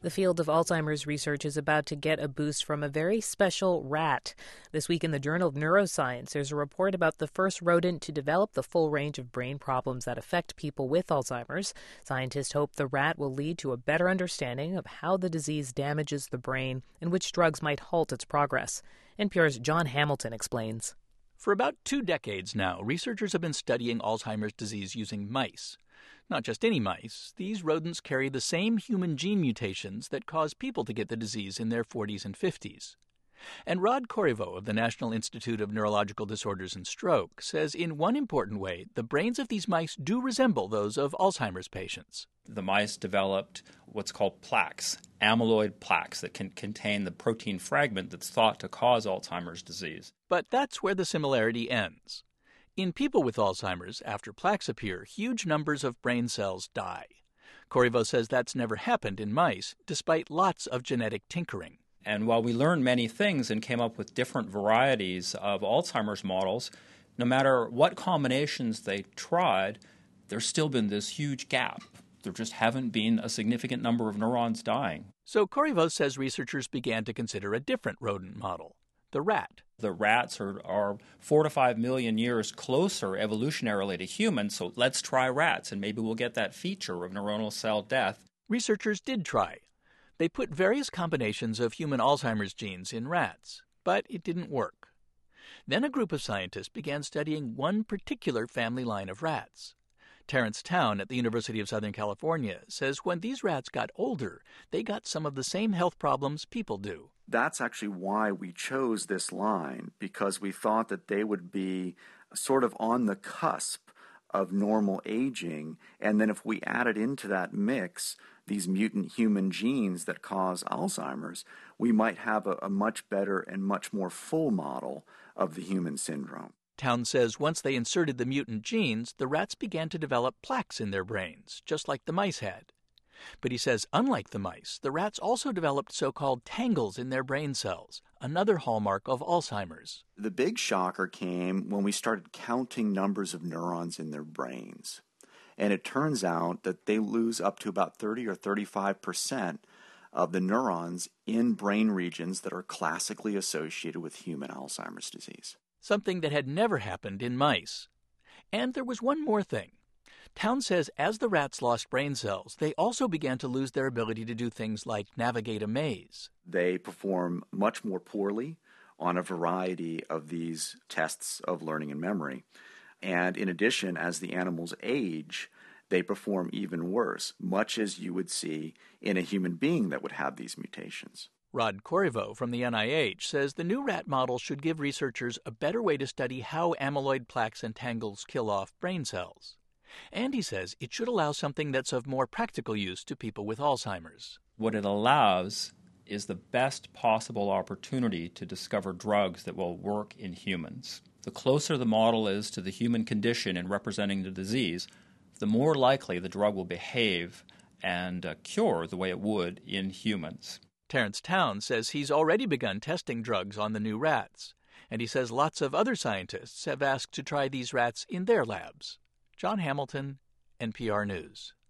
The field of Alzheimer's research is about to get a boost from a very special rat. This week in the Journal of Neuroscience, there's a report about the first rodent to develop the full range of brain problems that affect people with Alzheimer's. Scientists hope the rat will lead to a better understanding of how the disease damages the brain and which drugs might halt its progress. NPR's John Hamilton explains. For about 2 decades now, researchers have been studying Alzheimer's disease using mice. Not just any mice. These rodents carry the same human gene mutations that cause people to get the disease in their 40s and 50s. And Rod Corriveau of the National Institute of Neurological Disorders and Stroke says in one important way, the brains of these mice do resemble those of Alzheimer's patients. The mice developed what's called plaques, amyloid plaques that can contain the protein fragment that's thought to cause Alzheimer's disease. But that's where the similarity ends. In people with Alzheimer's, after plaques appear, huge numbers of brain cells die. Corriveau says that's never happened in mice, despite lots of genetic tinkering. And while we learned many things and came up with different varieties of Alzheimer's models, no matter what combinations they tried, there's still been this huge gap. There just haven't been a significant number of neurons dying. So Corriveau says researchers began to consider a different rodent model, the rat. The rats are 4 to 5 million years closer evolutionarily to humans, so let's try rats, and maybe we'll get that feature of neuronal cell death. Researchers did try. They put various combinations of human Alzheimer's genes in rats, but it didn't work. Then a group of scientists began studying one particular family line of rats. Terrence Town at the University of Southern California says when these rats got older, they got some of the same health problems people do. That's actually why we chose this line, because we thought that they would be sort of on the cusp of normal aging, and then if we added into that mix these mutant human genes that cause Alzheimer's, we might have a much better and much more full model of the human syndrome. Town says once they inserted the mutant genes, the rats began to develop plaques in their brains, just like the mice had. But he says, unlike the mice, the rats also developed so-called tangles in their brain cells, another hallmark of Alzheimer's. The big shocker came when we started counting numbers of neurons in their brains. And it turns out that they lose up to about 30 or 35% of the neurons in brain regions that are classically associated with human Alzheimer's disease. Something that had never happened in mice. And there was one more thing. Town says as the rats lost brain cells, they also began to lose their ability to do things like navigate a maze. They perform much more poorly on a variety of these tests of learning and memory. And in addition, as the animals age, they perform even worse, much as you would see in a human being that would have these mutations. Rod Corriveau from the NIH says the new rat model should give researchers a better way to study how amyloid plaques and tangles kill off brain cells. And he says it should allow something that's of more practical use to people with Alzheimer's. What it allows is the best possible opportunity to discover drugs that will work in humans. The closer the model is to the human condition in representing the disease, the more likely the drug will behave and cure the way it would in humans. Terrence Town says he's already begun testing drugs on the new rats, and he says lots of other scientists have asked to try these rats in their labs. John Hamilton, NPR News.